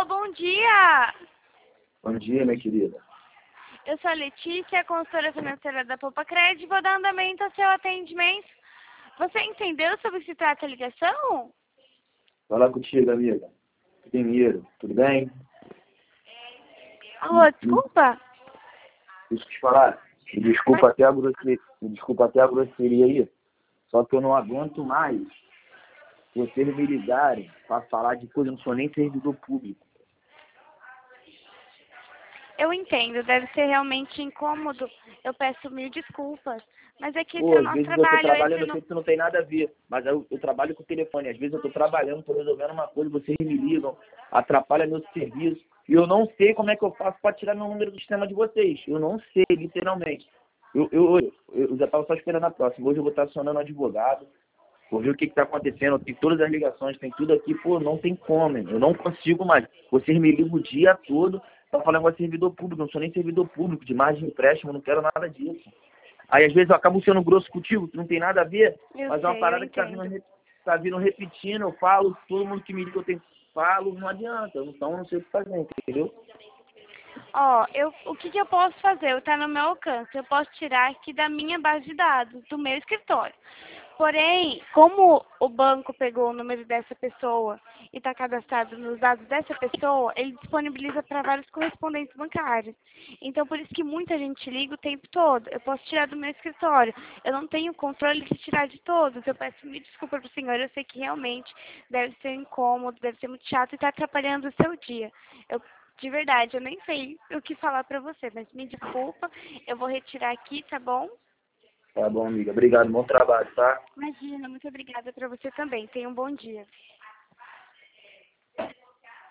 bom dia! Bom dia, minha querida. Eu sou a Letícia, consultora financeira da Poupacred, vou dar andamento ao seu atendimento. Você entendeu sobre o que se trata a ligação? Fala contigo, amiga. Primeiro, tudo bem? Alô, desculpa? Deixa eu te falar. Me desculpa até a grosseria aí. Só que eu não aguento mais vocês me ligarem para falar de coisa. Eu não sou nem servidor público. Eu entendo, deve ser realmente incômodo. Eu peço mil desculpas. Mas é que esse Pô, é o às nosso vezes eu tô trabalho. trabalhando, eu sei que isso não tem nada a ver. Mas eu trabalho com o telefone. Às vezes eu tô trabalhando, tô resolvendo uma coisa, vocês me ligam, atrapalha meu serviço. E eu não sei como é que eu faço para tirar meu número do sistema de vocês. Eu não sei, literalmente. Eu já estava só esperando a próxima. Hoje eu vou estar acionando um advogado. Vou ver o que está acontecendo. Tem todas as ligações, tem tudo aqui. Pô, não tem como, hein? Eu não consigo mais. Vocês me ligam o dia todo para falar com servidor público. Não sou nem servidor público, de margem de empréstimo, não quero nada disso. Aí, às vezes, eu acabo sendo grosso contigo, que não tem nada a ver, mas é uma parada que tá vindo repetindo. Eu falo, todo mundo que me liga, falo, não adianta. Então, eu não sei o que fazer, entendeu? Ó, o que eu posso fazer? Está no meu alcance. Eu posso tirar aqui da minha base de dados, do meu escritório. Porém, como o banco pegou o número dessa pessoa e está cadastrado nos dados dessa pessoa, ele disponibiliza para vários correspondentes bancários. Então, por isso que muita gente liga o tempo todo. Eu posso tirar do meu escritório. Eu não tenho controle de tirar de todos. Eu peço me desculpa para o senhor. Eu sei que realmente deve ser incômodo, deve ser muito chato e está atrapalhando o seu dia. De verdade, eu nem sei o que falar pra você, mas me desculpa, eu vou retirar aqui, tá bom? Tá bom, amiga. Obrigado, bom trabalho, tá? Imagina, muito obrigada pra você também. Tenha um bom dia.